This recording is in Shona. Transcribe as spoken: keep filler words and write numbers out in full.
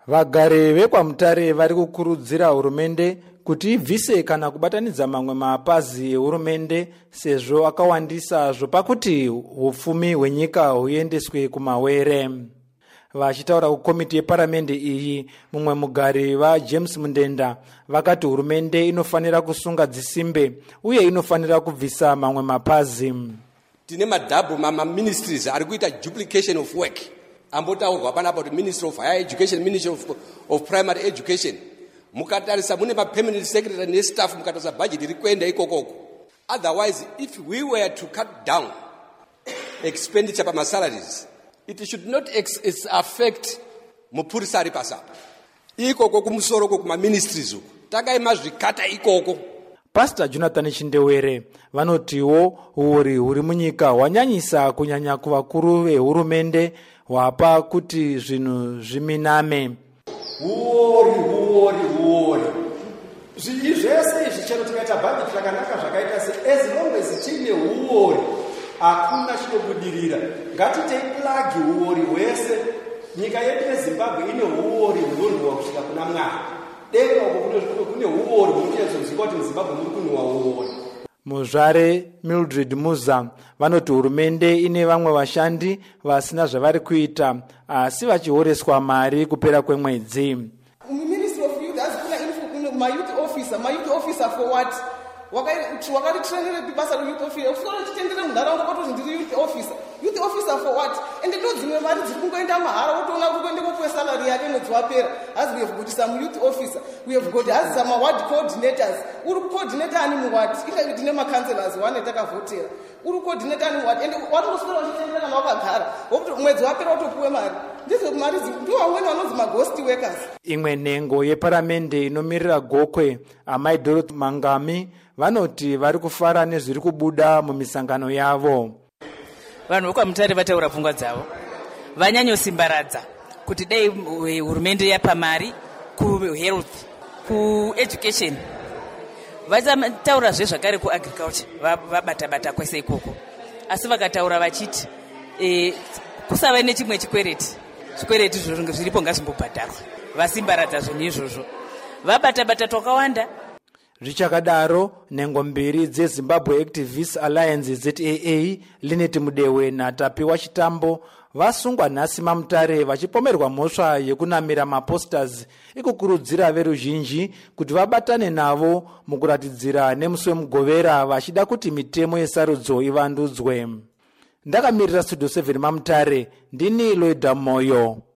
Vagari vekwaMutare vari kukurudzira hurumende kuti ibvise kana kubatanidza mamwe mapazi ehurumende sezvo akawandisa zvopakuti hupfumi hwenyika huendeswe kumawere. Vachitaura kukomiti yeparamende iyi, mumwe mugari vaJames Mundenda vakati hurumende inofanira kusunga dzisimbe uye inofanira kubvisa mamwe mapazi. Tine madhabhu mama ministries ari kuita duplication of work. Ambotaurwa panapa kuti Ministry of Higher Education, Ministry of, of Primary Education. Mukatarisa mune ma permanent secretary ne staff mukatarisa budget iri kuenda ikokoko. Otherwise, if we were to cut down expenditure pa salaries, it should not ex- affect mupurisa ari pasapa. Ikoko kumusoro kuma ministries uku. Takaima zvikata ikoko. Pastor Jonathan Chindewere vanotiwo uri huri munyika hwanyanyisa kunyanya kuvakuru vehurumende hwapa kuti zvinhu zviminame. Huori, huori, huori. Zvinhu zvese izvi chero tikaita bhajeti rakanaka zvakaita se as long as tine huori hakuna chinobudirira. Ngatitei plagi huori hwese. Nyika yedu yeZimbabwe ine huori hunonhuhwa kusvika kuna Mwari. Denga uko kune huori hunotiedzoziva kuti muZimbabwe muri kunhuhwa huori. Muzvare Mildred Muza vanoti hurumende ine vamwe vashandi vasina zvavari kuita asi vachihoreswa mari kupera kwemwedzi. Ministry of Youth has kuna info my youth officer, my youth officer for what? Wakati wakati trainere bibasa lo youth officer, usoro chitendere munharaunda kwato ndiri youth officer. Youth officer for what? And ndo dzimwe mari dziri kungoenda mahara wotoona kuti kuende kopuwe salary yake mwedzi wapera. As we have got some youth officer, we have got as some ward coordinators. Uri coordinator ani muward? Ika tine ma councillors wane takavotera. Uri coordinator ani muward? And what was the chitendere kana wakagara? Wokuti mwedzi wapera wotopuwe mari. Ndizo mari ndo vamweni vanonzi ma ghost workers. Imwe nhengo yeparamende inomirira Gokwe, Amai Dorothy Mangami, vanoti vari kufara nezviri kubuda mumisangano yavo. Vanhu vekwaMutare vataura pfungwa dzavo, vanyanyosimbaradza kuti dai hurumende yapa mari kuhealth, kueducation, vachataurazve zvakare kuagriculture, vabata-bata kwese ikoko. Asi vakataura vachiti e, kusava nechimwe chikwereti, zvikwereti zviripo ngazvimbobhadharwa, vasimbaradza zvinhu izvozvo, vabata-bata twakawanda. Zvichakadaro, nhengo mbiri dzeZimbabwe Activists Alliance Z A A, Linet Mudewe naTapiwa Chitambo, vasungwa nhasi maMutare vachipomerwa mhosva yekunamira maposters ikukurudzira veruzhinji kuti vabatane navo mukuratidzira nemusi wemugovera vachida kuti mitemo yesarudzo ivandudzwe. Ndakamirira Studio seven maMutare, ndini Loida Moyo.